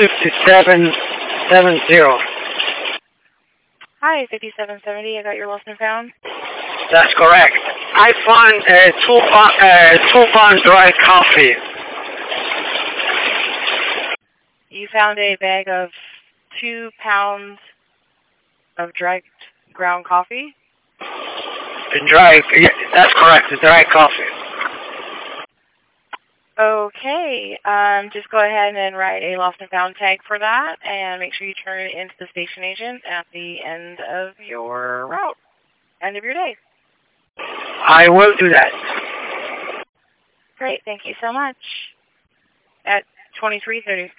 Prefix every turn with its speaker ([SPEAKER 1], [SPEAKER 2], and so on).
[SPEAKER 1] 5770.
[SPEAKER 2] Hi, 5770. I got your lost and found.
[SPEAKER 1] That's correct. I found two pound dry coffee.
[SPEAKER 2] You found a bag of 2 pounds of dry ground coffee?
[SPEAKER 1] Yeah, that's correct. Dry coffee.
[SPEAKER 2] Okay. Just go ahead and write a lost and found tag for that, and make sure you turn it into the station agent at the end of your route, end of your day.
[SPEAKER 1] I will do that.
[SPEAKER 2] Great. Thank you so much. At 23:33.